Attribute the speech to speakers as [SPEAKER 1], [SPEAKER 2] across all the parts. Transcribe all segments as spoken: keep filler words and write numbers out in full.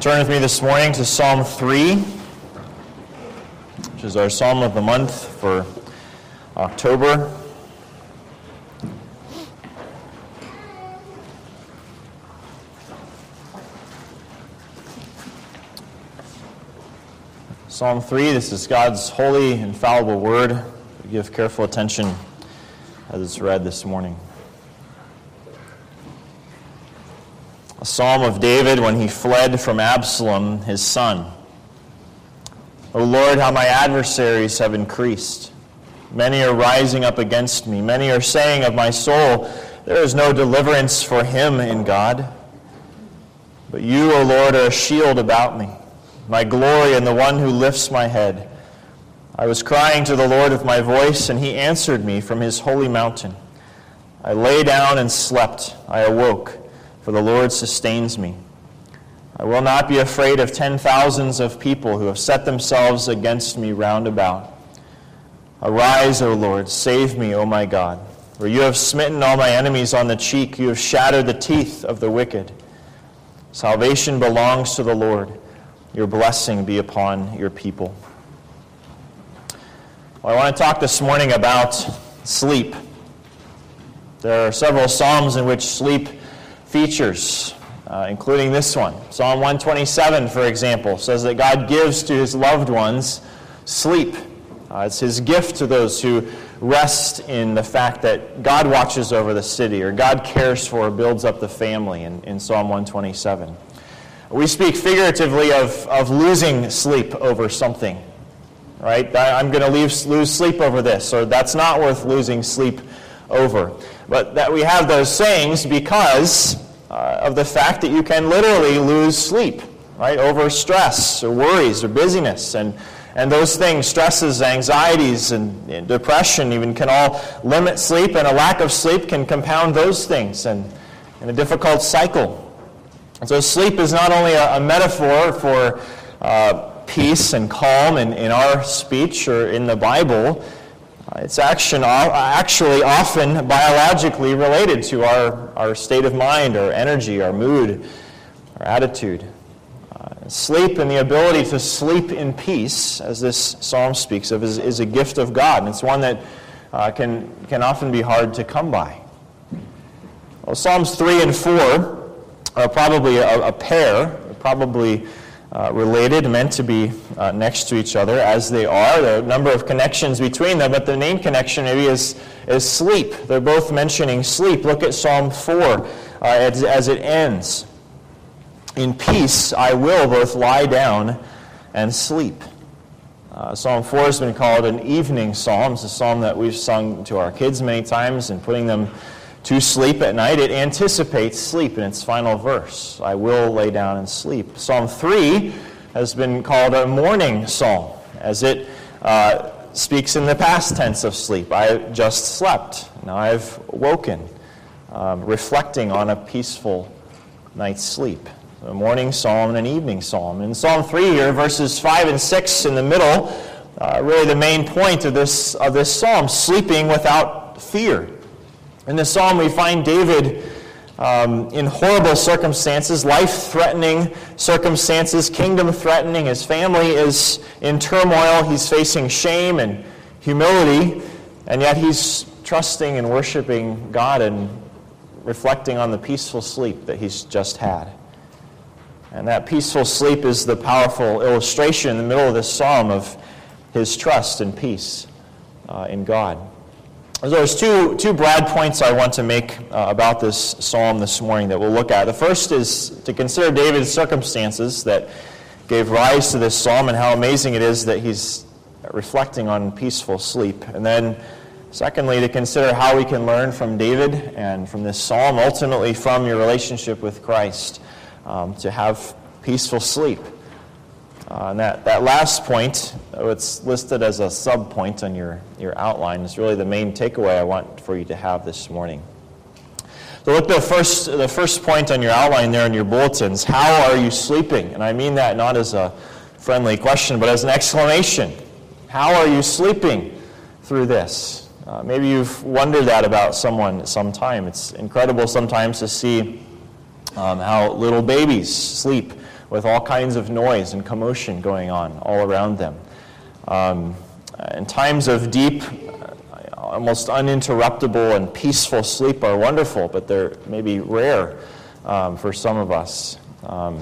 [SPEAKER 1] Turn with me this morning to Psalm three, which is our Psalm of the month for October. Psalm three, this is God's holy, infallible word. Give careful attention as it's read this morning. A psalm of David when he fled from Absalom, his son. O Lord, how my adversaries have increased. Many are rising up against me. Many are saying of my soul, there is no deliverance for him in God. But you, O Lord, are a shield about me, my glory and the one who lifts my head. I was crying to the Lord with my voice, and he answered me from his holy mountain. I lay down and slept. I awoke, for the Lord sustains me. I will not be afraid of ten thousands of people who have set themselves against me round about. Arise, O Lord, save me, O my God. For you have smitten all my enemies on the cheek. You have shattered the teeth of the wicked. Salvation belongs to the Lord. Your blessing be upon your people. Well, I want to talk this morning about sleep. There are several psalms in which sleep features, uh, including this one. Psalm one twenty-seven, for example, says that God gives to his loved ones sleep. Uh, it's his gift to those who rest in the fact that God watches over the city, or God cares for or builds up the family in, in Psalm one twenty-seven. We speak figuratively of, of losing sleep over something, right? I'm going to lose sleep over this, or that's not worth losing sleep over. But that we have those sayings because uh, of the fact that you can literally lose sleep, right, over stress or worries or busyness. And, and those things, stresses, anxieties, and, and depression even can all limit sleep, and a lack of sleep can compound those things and, and a difficult cycle. And so sleep is not only a, a metaphor for uh, peace and calm in, in our speech or in the Bible. Uh, it's action, uh, actually often biologically related to our, our state of mind, our energy, our mood, our attitude. Uh, sleep and the ability to sleep in peace, as this psalm speaks of, is, is a gift of God. And it's one that uh, can, can often be hard to come by. Well, Psalms three and four are probably a, a pair, probably Uh, related, meant to be uh, next to each other, as they are. There are a number of connections between them, but the main connection maybe is, is sleep. They're both mentioning sleep. Look at Psalm four uh, as, as it ends. In peace I will both lie down and sleep. Uh, psalm four has been called an evening psalm. It's a psalm that we've sung to our kids many times and putting them to sleep at night. It anticipates sleep in its final verse. I will lay down and sleep. Psalm three has been called a morning psalm, as it uh, speaks in the past tense of sleep. I just slept. Now I've woken, um, reflecting on a peaceful night's sleep. A morning psalm and an evening psalm. In Psalm three here, verses five and six in the middle, uh, really the main point of this, of this psalm, sleeping without fear. In this psalm, we find David um, in horrible circumstances, life-threatening circumstances, kingdom-threatening. His family is in turmoil. He's facing shame and humility, and yet he's trusting and worshiping God and reflecting on the peaceful sleep that he's just had. And that peaceful sleep is the powerful illustration in the middle of this psalm of his trust and peace uh, in God. So there's two, two broad points I want to make uh, about this psalm this morning that we'll look at. The first is to consider David's circumstances that gave rise to this psalm and how amazing it is that he's reflecting on peaceful sleep. And then secondly, to consider how we can learn from David and from this psalm, ultimately from your relationship with Christ, um, to have peaceful sleep. Uh, and that, that last point, it's listed as a sub-point on your, your outline, is really the main takeaway I want for you to have this morning. So look at the first, the first point on your outline there in your bulletins. How are you sleeping? And I mean that not as a friendly question, but as an exclamation. How are you sleeping through this? Uh, maybe you've wondered that about someone at some time. It's incredible sometimes to see um, how little babies sleep with all kinds of noise and commotion going on all around them. Um, and times of deep, almost uninterruptible and peaceful sleep are wonderful, but they're maybe rare um, for some of us. Um,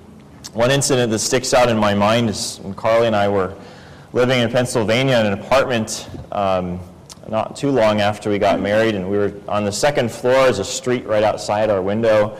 [SPEAKER 1] one incident that sticks out in my mind is when Carly and I were living in Pennsylvania in an apartment um, not too long after we got married, and we were on the second floor. There's a street right outside our window.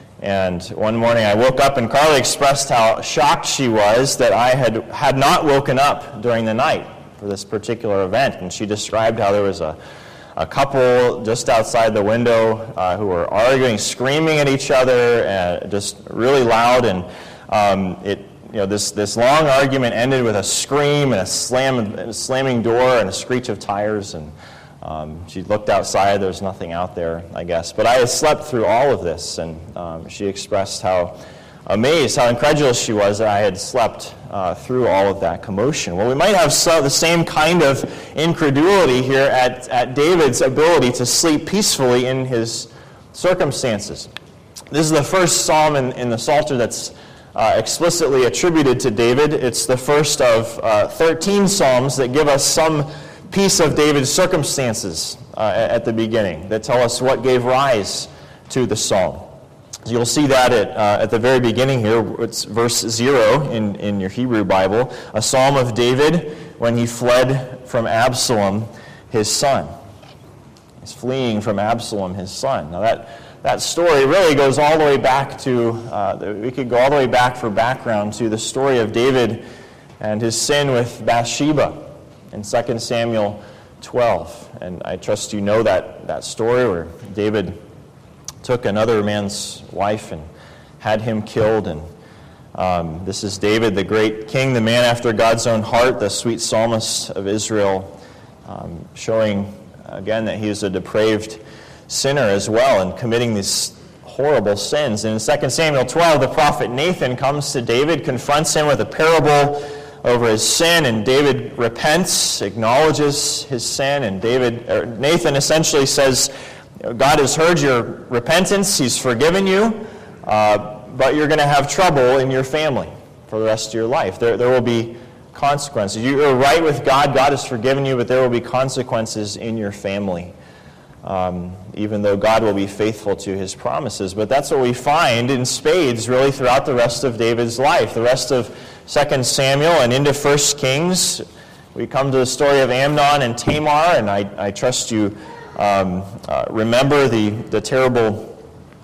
[SPEAKER 1] And one morning I woke up and Carly expressed how shocked she was that I had, had not woken up during the night for this particular event. And she described how there was a, a couple just outside the window uh, who were arguing, screaming at each other, uh, just really loud. And um, it, you know, this, this long argument ended with a scream and a slam, a slamming door and a screech of tires. And Um, she looked outside. There was nothing out there, I guess. But I had slept through all of this, and um, she expressed how amazed, how incredulous she was that I had slept uh, through all of that commotion. Well, we might have so, the same kind of incredulity here at, at David's ability to sleep peacefully in his circumstances. This is the first psalm in, in the Psalter that's uh, explicitly attributed to David. It's the first of uh, thirteen psalms that give us some piece of David's circumstances uh, at the beginning that tell us what gave rise to the psalm. So you'll see that at, uh, at the very beginning here. It's verse zero in, in your Hebrew Bible, a psalm of David when he fled from Absalom, his son. He's fleeing from Absalom, his son. Now that, that story really goes all the way back to, uh, we could go all the way back for background to the story of David and his sin with Bathsheba in Second Samuel twelve. And I trust you know that, that story where David took another man's wife and had him killed. And um, this is David, the great king, the man after God's own heart, the sweet psalmist of Israel, um, showing again that he is a depraved sinner as well and committing these horrible sins. And in Second Samuel twelve, the prophet Nathan comes to David, confronts him with a parable over his sin, and David repents, acknowledges his sin, and David, or Nathan essentially says, God has heard your repentance, he's forgiven you, uh, but you're going to have trouble in your family for the rest of your life. There, there will be consequences. You're right with God, God has forgiven you, but there will be consequences in your family, um, even though God will be faithful to his promises. But that's what we find in spades really throughout the rest of David's life. The rest of Second Samuel and into First Kings, we come to the story of Amnon and Tamar, and I, I trust you um, uh, remember the, the terrible,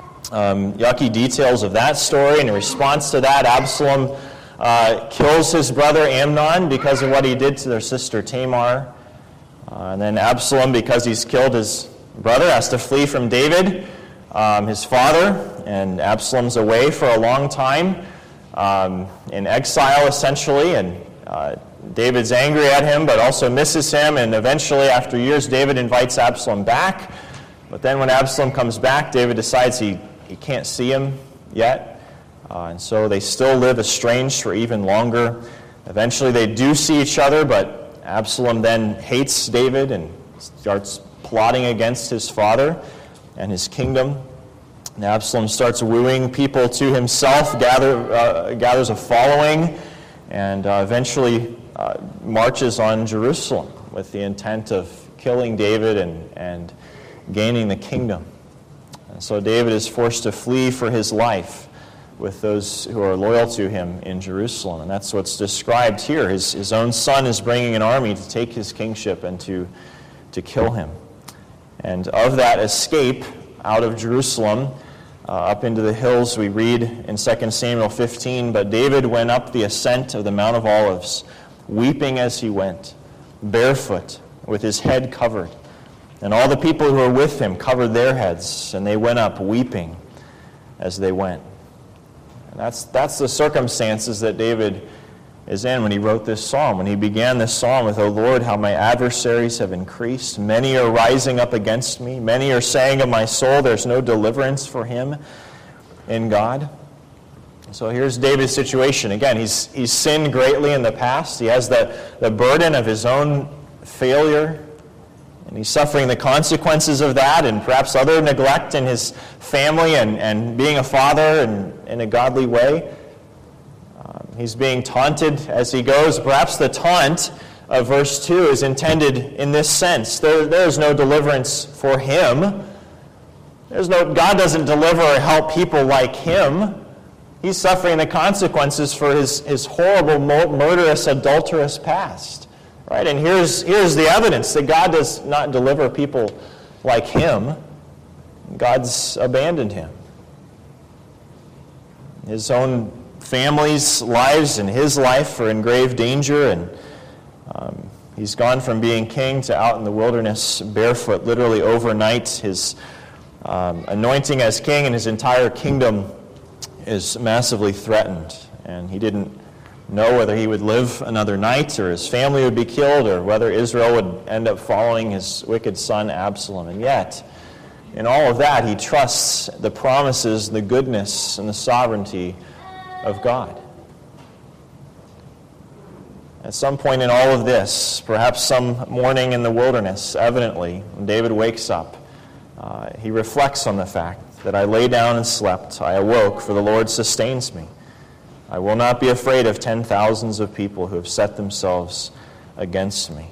[SPEAKER 1] um, yucky details of that story. And in response to that, Absalom uh, kills his brother Amnon because of what he did to their sister Tamar. Uh, and then Absalom, because he's killed his brother, has to flee from David, um, his father, and Absalom's away for a long time. Um, in exile, essentially, and uh, David's angry at him, but also misses him, and eventually, after years, David invites Absalom back. But then when Absalom comes back, David decides he, he can't see him yet, uh, and so they still live estranged for even longer. Eventually, they do see each other, but Absalom then hates David and starts plotting against his father and his kingdom. And Absalom starts wooing people to himself, gather, uh, gathers a following, and uh, eventually uh, marches on Jerusalem with the intent of killing David and, and gaining the kingdom. And so David is forced to flee for his life with those who are loyal to him in Jerusalem. And that's what's described here. His, his own son is bringing an army to take his kingship and to, to kill him. And of that escape out of Jerusalem, Uh, up into the hills, we read in Second Samuel fifteen, but David went up the ascent of the Mount of Olives, weeping as he went, barefoot, with his head covered. And all the people who were with him covered their heads, and they went up weeping as they went. And that's, that's the circumstances that David is in when he wrote this psalm. When he began this psalm with, O Lord, how my adversaries have increased. Many are rising up against me. Many are saying of my soul, there's no deliverance for him in God. So here's David's situation. Again, he's, he's sinned greatly in the past. He has the, the burden of his own failure. And he's suffering the consequences of that and perhaps other neglect in his family and, and being a father and in a godly way. He's being taunted as he goes. Perhaps the taunt of verse two is intended in this sense. There, there is no deliverance for him. There's no, God doesn't deliver or help people like him. He's suffering the consequences for his, his horrible, murderous, adulterous past. Right? And here's, here's the evidence that God does not deliver people like him. God's abandoned him. His own family's lives and his life are in grave danger, and um, he's gone from being king to out in the wilderness barefoot literally overnight. His um, anointing as king and his entire kingdom is massively threatened, and he didn't know whether he would live another night or his family would be killed or whether Israel would end up following his wicked son Absalom. And yet, in all of that, he trusts the promises, the goodness, and the sovereignty of God. At some point in all of this, perhaps some morning in the wilderness, evidently, when David wakes up, uh, he reflects on the fact that I lay down and slept, I awoke, for the Lord sustains me. I will not be afraid of ten thousands of people who have set themselves against me.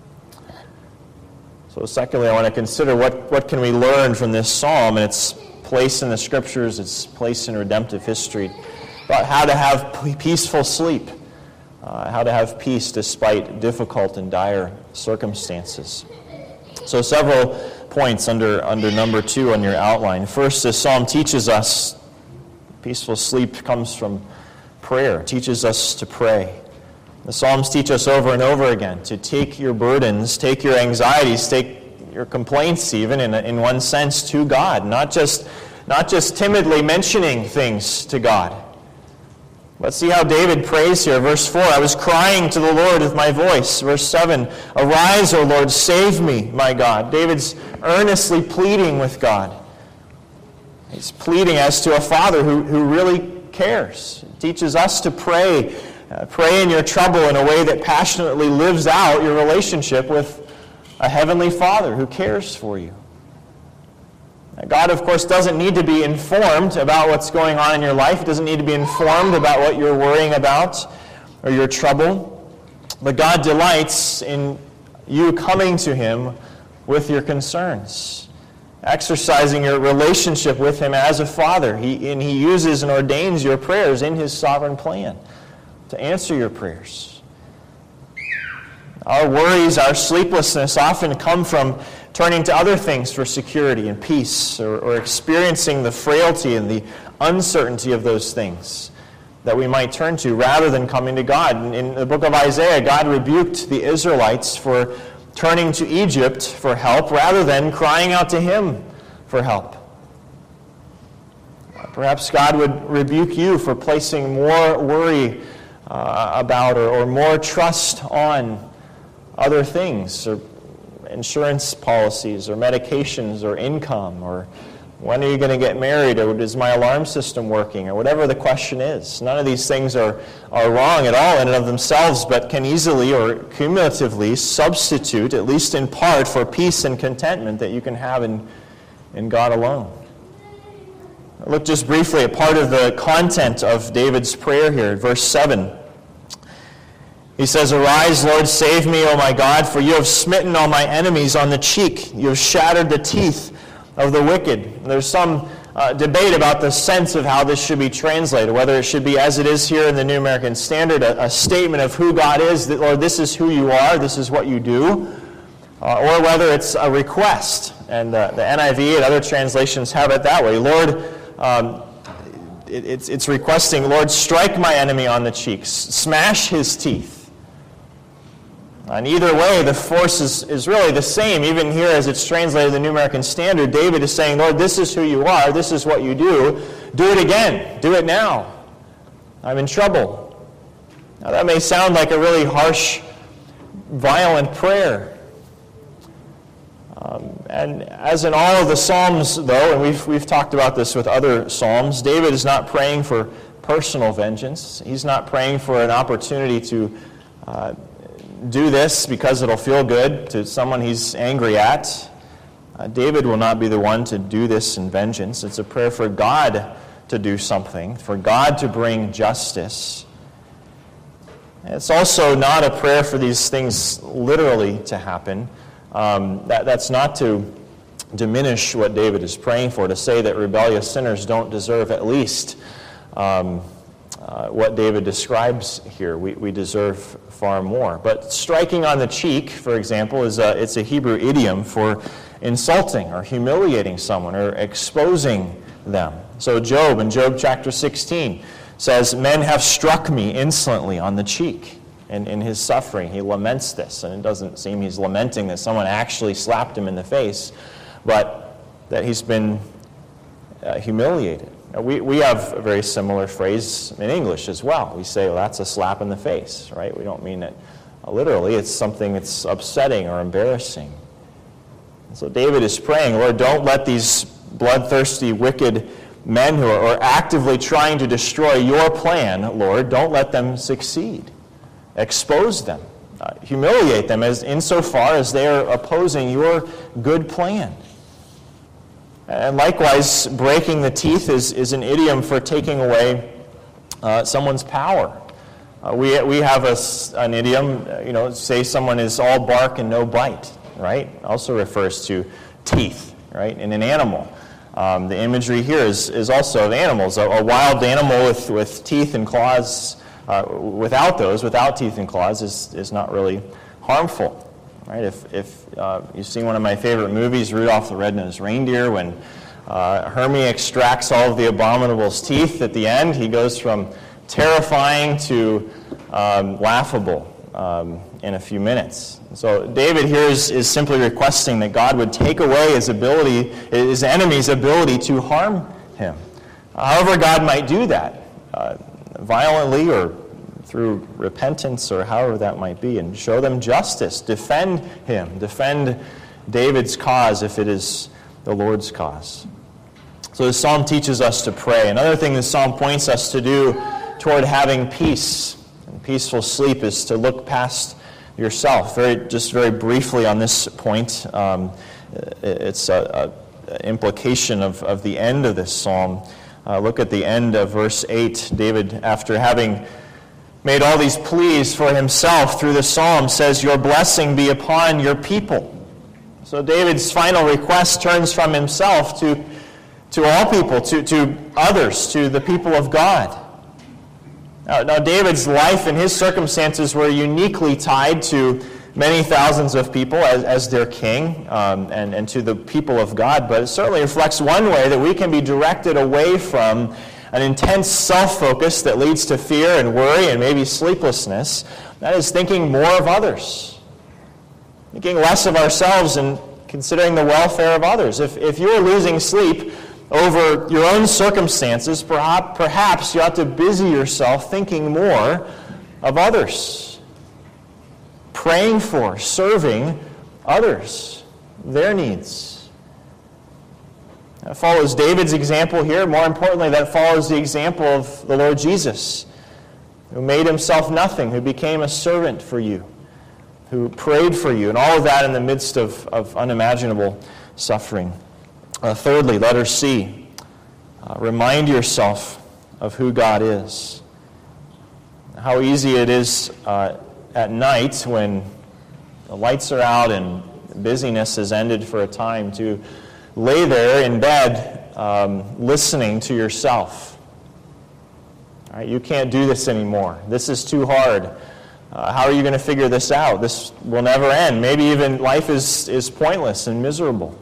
[SPEAKER 1] So secondly, I want to consider what, what can we learn from this psalm and its place in the Scriptures, its place in redemptive history, about how to have peaceful sleep, uh, how to have peace despite difficult and dire circumstances. So several points under, under number two on your outline. First, this psalm teaches us peaceful sleep comes from prayer. It teaches us to pray. The Psalms teach us over and over again to take your burdens, take your anxieties, take your complaints even, in, in one sense, to God. Not just, not just timidly mentioning things to God. Let's see how David prays here. Verse four, I was crying to the Lord with my voice. Verse seven, arise, O Lord, save me, my God. David's earnestly pleading with God. He's pleading as to a father who, who really cares. It teaches us to pray. Uh, pray in your trouble in a way that passionately lives out your relationship with a heavenly Father who cares for you. Now, God, of course, doesn't need to be informed about what's going on in your life. He doesn't need to be informed about what you're worrying about or your trouble. But God delights in you coming to Him with your concerns, exercising your relationship with Him as a Father. He, and He uses and ordains your prayers in His sovereign plan to answer your prayers. Our worries, our sleeplessness often come from turning to other things for security and peace, or, or experiencing the frailty and the uncertainty of those things that we might turn to rather than coming to God. In, in the book of Isaiah, God rebuked the Israelites for turning to Egypt for help rather than crying out to Him for help. Perhaps God would rebuke you for placing more worry Uh, about or, or more trust on other things, or insurance policies, or medications, or income, or when are you going to get married, or is my alarm system working, or whatever the question is. None of these things are, are wrong at all in and of themselves, but can easily or cumulatively substitute, at least in part, for peace and contentment that you can have in, in God alone. Look just briefly at part of the content of David's prayer here, verse seven. He says, arise, Lord, save me, O my God, for you have smitten all my enemies on the cheek. You have shattered the teeth of the wicked. There's some uh, debate about the sense of how this should be translated, whether it should be, as it is here in the New American Standard, a, a statement of who God is, that, Lord, this is who you are, this is what you do, uh, or whether it's a request. And uh, the N I V and other translations have it that way. Lord, um, it, it's, it's requesting, Lord, strike my enemy on the cheeks, smash his teeth. And either way, the force is, is really the same. Even here, as it's translated in the New American Standard, David is saying, Lord, this is who you are. This is what you do. Do it again. Do it now. I'm in trouble. Now, that may sound like a really harsh, violent prayer. Um, and as in all of the Psalms, though, and we've, we've talked about this with other Psalms, David is not praying for personal vengeance. He's not praying for an opportunity to uh, do this because it'll feel good to someone he's angry at. Uh, David will not be the one to do this in vengeance. It's a prayer for God to do something, for God to bring justice. It's also not a prayer for these things literally to happen. Um, that, that's not to diminish what David is praying for, to say that rebellious sinners don't deserve at least um, uh, what David describes here. We, we deserve far more. But striking on the cheek, for example, is a, it's a Hebrew idiom for insulting or humiliating someone or exposing them. So Job in Job chapter sixteen says, "Men have struck me insolently on the cheek." And in his suffering, he laments this. And it doesn't seem he's lamenting that someone actually slapped him in the face, but that he's been uh, humiliated. Now, we, we have a very similar phrase in English as well. We say, well, that's a slap in the face, right? We don't mean it uh, literally. It's something that's upsetting or embarrassing. And so David is praying, Lord, don't let these bloodthirsty, wicked men who are, are actively trying to destroy your plan, Lord, don't let them succeed. Expose them. Uh, humiliate them as insofar as they are opposing your good plan. And likewise, breaking the teeth is, is an idiom for taking away uh, someone's power. Uh, we, we have a, an idiom, uh, you know, say someone is all bark and no bite, right? Also refers to teeth, right, in an animal. Um, the imagery here is, is also of animals. A, a wild animal with, with teeth and claws, uh, without those, without teeth and claws, is, is not really harmful. Right? If, if uh, you've seen one of my favorite movies, Rudolph the Red-Nosed Reindeer, when uh, Hermie extracts all of the abominable's teeth at the end, he goes from terrifying to um, laughable um, in a few minutes. So David here is, is simply requesting that God would take away his ability, his enemy's ability to harm him. However God might do that, uh, violently or through repentance or however that might be, and show them justice. Defend him. Defend David's cause if it is the Lord's cause. So the psalm teaches us to pray. Another thing the psalm points us to do toward having peace and peaceful sleep is to look past yourself. Very, just very briefly on this point, um, it's an implication of, of the end of this psalm. Uh, look at the end of verse eight. David, after having made all these pleas for himself through the psalm, says, "Your blessing be upon your people." So David's final request turns from himself to, to all people, to, to others, to the people of God. Now, now, David's life and his circumstances were uniquely tied to many thousands of people as, as their king um, and, and to the people of God, but it certainly reflects one way that we can be directed away from an intense self-focus that leads to fear and worry and maybe sleeplessness. That is thinking more of others, thinking less of ourselves and considering the welfare of others. If, if you're losing sleep over your own circumstances, perhaps, perhaps you ought to busy yourself thinking more of others, praying for, serving others, their needs. That follows David's example here. More importantly, that follows the example of the Lord Jesus, who made himself nothing, who became a servant for you, who prayed for you, and all of that in the midst of, of unimaginable suffering. Uh, thirdly, letter C, uh, remind yourself of who God is. How easy it is uh, at night when the lights are out and busyness has ended for a time to lay there in bed um, listening to yourself. All right, you can't do this anymore. This is too hard. Uh, how are you going to figure this out? This will never end. Maybe even life is, is pointless and miserable.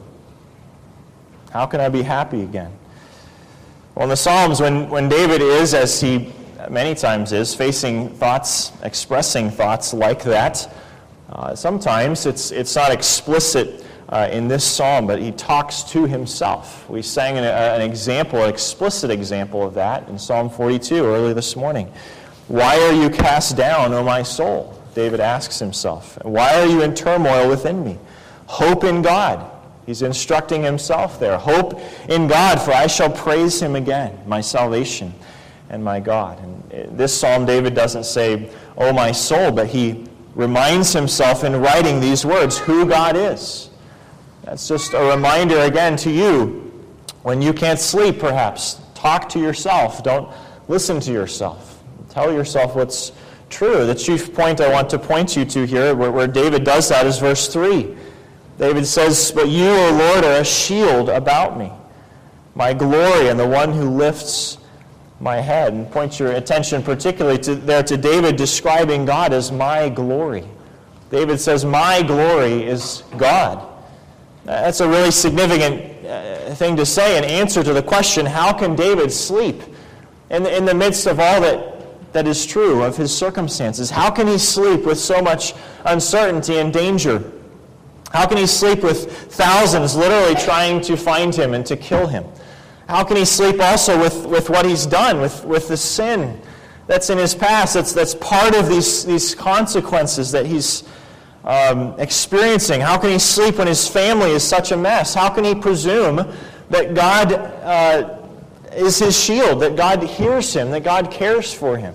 [SPEAKER 1] How can I be happy again? Well, in the Psalms, when, when David is, as he many times is, facing thoughts, expressing thoughts like that, uh, sometimes it's, it's not explicit uh, in this psalm, but he talks to himself. We sang an, an example, an explicit example of that in Psalm forty-two early this morning. "Why are you cast down, O my soul?" David asks himself. "Why are you in turmoil within me? Hope in God." He's instructing himself there. Hope in God, for I shall praise him again, my salvation and my God. And this psalm, David doesn't say, "Oh my soul," but he reminds himself in writing these words, who God is. That's just a reminder again to you, when you can't sleep perhaps, talk to yourself. Don't listen to yourself. Tell yourself what's true. The chief point I want to point you to here, where, where David does that, is verse three. David says, "But you, O Lord, are a shield about me, my glory, and the one who lifts my head." And point your attention particularly to there to David describing God as my glory. David says, "My glory is God." That's a really significant uh, thing to say in answer to the question, how can David sleep in the, in the midst of all that, that is true of his circumstances? How can he sleep with so much uncertainty and danger? How can he sleep with thousands literally trying to find him and to kill him? How can he sleep also with, with what he's done, with, with the sin that's in his past, that's, that's part of these, these consequences that he's um, experiencing? How can he sleep when his family is such a mess? How can he presume that God uh, is his shield, that God hears him, that God cares for him?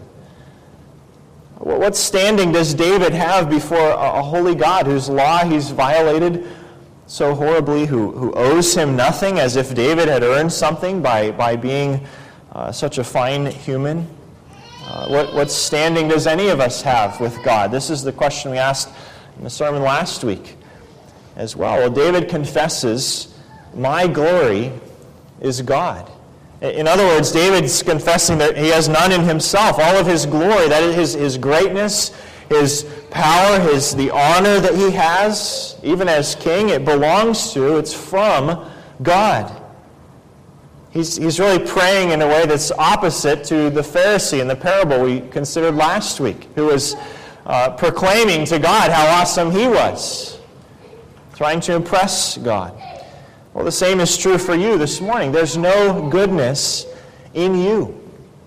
[SPEAKER 1] What standing does David have before a holy God whose law he's violated so horribly, who, who owes him nothing, as if David had earned something by, by being uh, such a fine human? Uh, what, what standing does any of us have with God? This is the question we asked in the sermon last week as well. Well, David confesses, "My glory is God." In other words, David's confessing that he has none in himself. All of his glory, that is his, his greatness, his power, his the honor that he has, even as king, it belongs to, it's from God. He's, he's really praying in a way that's opposite to the Pharisee in the parable we considered last week, who was uh, proclaiming to God how awesome he was, trying to impress God. Well, the same is true for you this morning. There's no goodness in you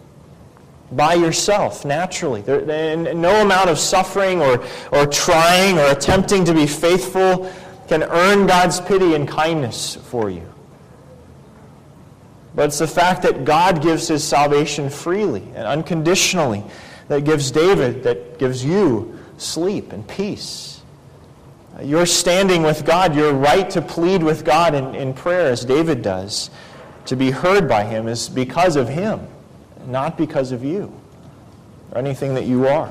[SPEAKER 1] by yourself, naturally. There, no amount of suffering or, or trying or attempting to be faithful can earn God's pity and kindness for you. But it's the fact that God gives his salvation freely and unconditionally that gives David, that gives you sleep and peace. Your standing with God, your right to plead with God in, in prayer, as David does, to be heard by him, is because of him, not because of you or anything that you are.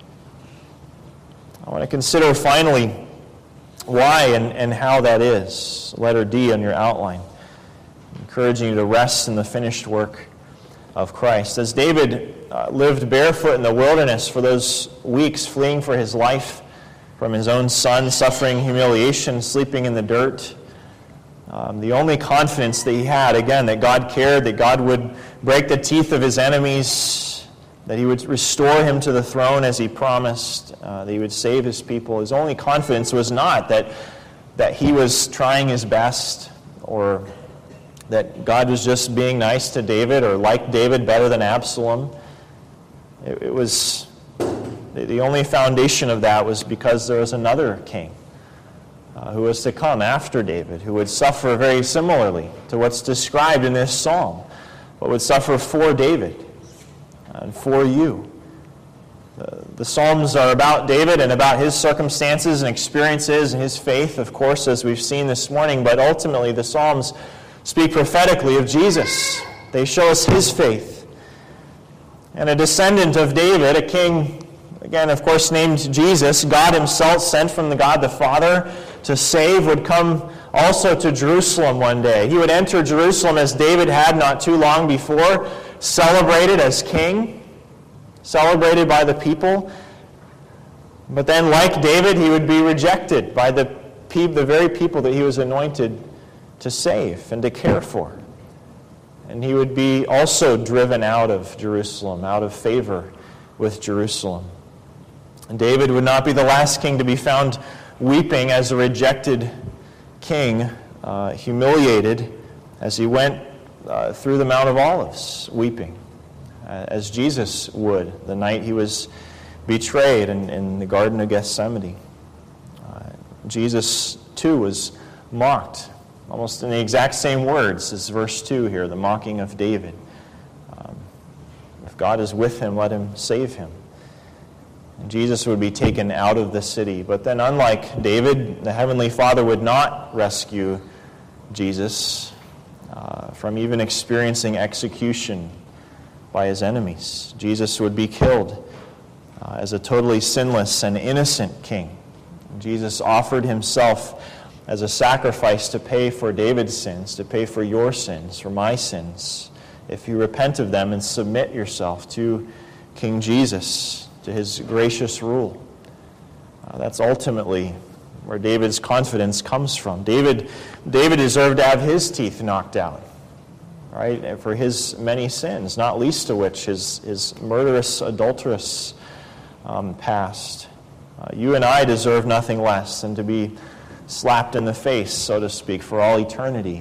[SPEAKER 1] I want to consider finally why and, and how that is. Letter D on your outline, encouraging you to rest in the finished work of Christ. As David uh, lived barefoot in the wilderness for those weeks, fleeing for his life from his own son, suffering humiliation, sleeping in the dirt, Um, the only confidence that he had, again, that God cared, that God would break the teeth of his enemies, that he would restore him to the throne as he promised, uh, that he would save his people. His only confidence was not that, that he was trying his best, or that God was just being nice to David or liked David better than Absalom. It, it was, the only foundation of that was because there was another king Uh, who was to come after David, who would suffer very similarly to what's described in this psalm, but would suffer for David and for you. The, the Psalms are about David and about his circumstances and experiences and his faith, of course, as we've seen this morning, but ultimately the Psalms speak prophetically of Jesus. They show us his faith. And a descendant of David, a king, again, of course, named Jesus, God himself sent from the God the Father to save, would come also to Jerusalem one day. He would enter Jerusalem as David had not too long before, celebrated as king, celebrated by the people. But then, like David, he would be rejected by the, pe- the very people that he was anointed to save and to care for. And he would be also driven out of Jerusalem, out of favor with Jerusalem. And David would not be the last king to be found weeping as a rejected king, uh, humiliated as he went uh, through the Mount of Olives, weeping, uh, as Jesus would the night he was betrayed in, in the Garden of Gethsemane. Uh, Jesus, too, was mocked, almost in the exact same words as verse two here, the mocking of David. Um, if God is with him, let him save him. And Jesus would be taken out of the city. But then, unlike David, the Heavenly Father would not rescue Jesus uh, from even experiencing execution by his enemies. Jesus would be killed uh, as a totally sinless and innocent king. Jesus offered himself as a sacrifice to pay for David's sins, to pay for your sins, for my sins, if you repent of them and submit yourself to King Jesus, to his gracious rule. Uh, that's ultimately where David's confidence comes from. David, David deserved to have his teeth knocked out, right, for his many sins, not least of which his, his murderous, adulterous um, past. Uh, you and I deserve nothing less than to be slapped in the face, so to speak, for all eternity,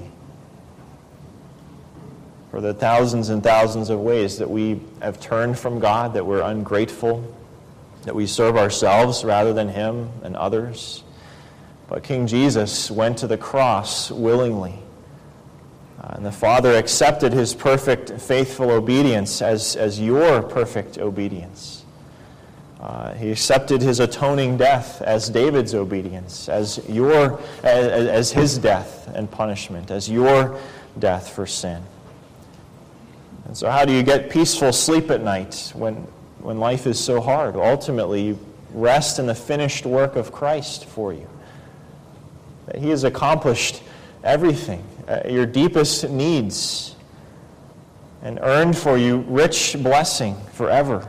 [SPEAKER 1] for the thousands and thousands of ways that we have turned from God, that we're ungrateful, that we serve ourselves rather than him and others. But King Jesus went to the cross willingly. Uh, and the Father accepted his perfect, faithful obedience as, as your perfect obedience. Uh, he accepted his atoning death as David's obedience, as your, as, as his death and punishment, as your death for sin. And so how do you get peaceful sleep at night when, when life is so hard? Ultimately, you rest in the finished work of Christ for you. That he has accomplished everything, uh, your deepest needs, and earned for you rich blessing forever.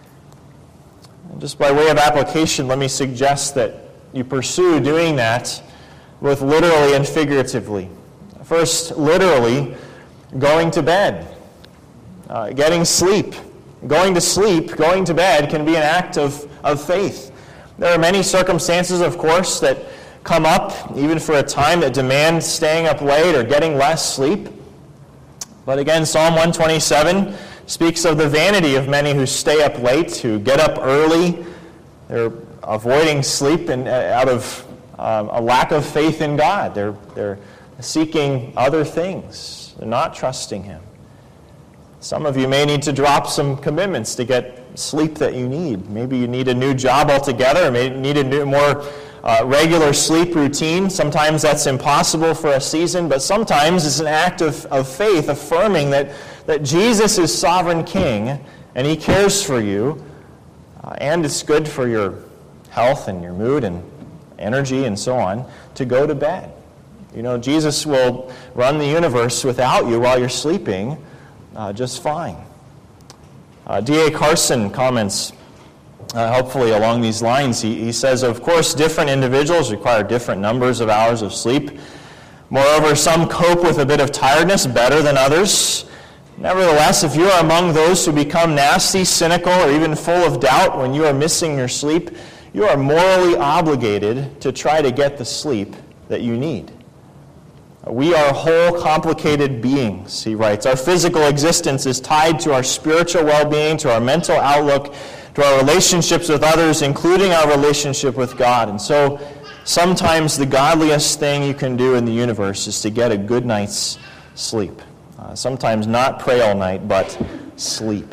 [SPEAKER 1] And just by way of application, let me suggest that you pursue doing that both literally and figuratively. First, literally, going to bed, uh, getting sleep. Going to sleep, going to bed can be an act of, of faith. There are many circumstances, of course, that come up, even for a time, that demand staying up late or getting less sleep. But again, Psalm one twenty-seven speaks of the vanity of many who stay up late, who get up early. They're avoiding sleep and, uh, out of um, a lack of faith in God. They're, they're seeking other things. They're not trusting him. Some of you may need to drop some commitments to get sleep that you need. Maybe you need a new job altogether, or maybe you need a new, more uh, regular sleep routine. Sometimes that's impossible for a season, but sometimes it's an act of, of faith, affirming that, that Jesus is sovereign king, and he cares for you, uh, and it's good for your health and your mood and energy and so on, to go to bed. You know, Jesus will run the universe without you while you're sleeping, Uh, just fine. Uh, D A Carson comments uh, helpfully along these lines. He, he says, of course, different individuals require different numbers of hours of sleep. Moreover, some cope with a bit of tiredness better than others. Nevertheless, if you are among those who become nasty, cynical, or even full of doubt when you are missing your sleep, you are morally obligated to try to get the sleep that you need. We are whole, complicated beings, he writes. Our physical existence is tied to our spiritual well-being, to our mental outlook, to our relationships with others, including our relationship with God. And so sometimes the godliest thing you can do in the universe is to get a good night's sleep. Uh, sometimes not pray all night, but sleep.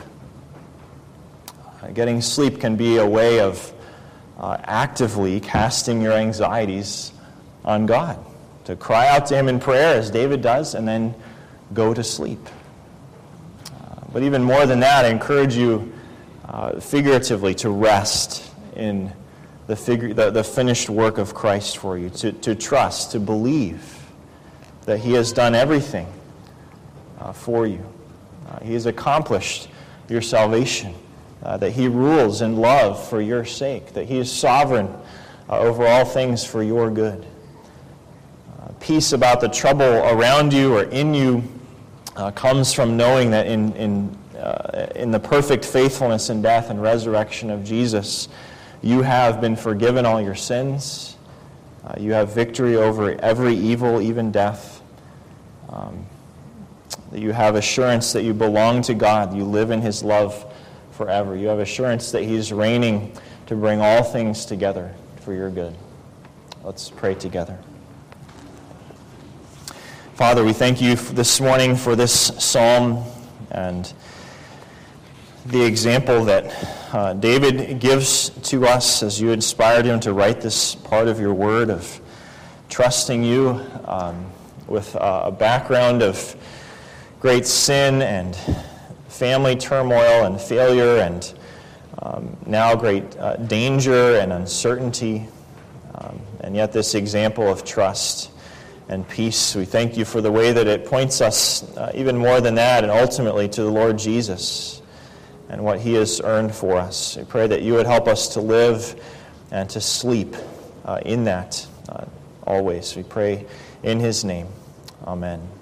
[SPEAKER 1] Uh, getting sleep can be a way of uh, actively casting your anxieties on God. To cry out to him in prayer, as David does, and then go to sleep. Uh, but even more than that, I encourage you uh, figuratively to rest in the, figu- the, the finished work of Christ for you, to, to trust, to believe that he has done everything uh, for you. Uh, he has accomplished your salvation, uh, that he rules in love for your sake, that he is sovereign uh, over all things for your good. Peace about the trouble around you or in you uh, comes from knowing that in in uh, in the perfect faithfulness and death and resurrection of Jesus, you have been forgiven all your sins. Uh, you have victory over every evil, even death. Um, that you have assurance that you belong to God. You live in his love forever. You have assurance that he is reigning to bring all things together for your good. Let's pray together. Father, we thank you this morning for this psalm and the example that uh, David gives to us as you inspired him to write this part of your word of trusting you um, with uh, a background of great sin and family turmoil and failure and um, now great uh, danger and uncertainty, um, and yet this example of trust and peace. We thank you for the way that it points us uh, even more than that, and ultimately to the Lord Jesus and what he has earned for us. We pray that you would help us to live and to sleep uh, in that uh, always. We pray in his name. Amen.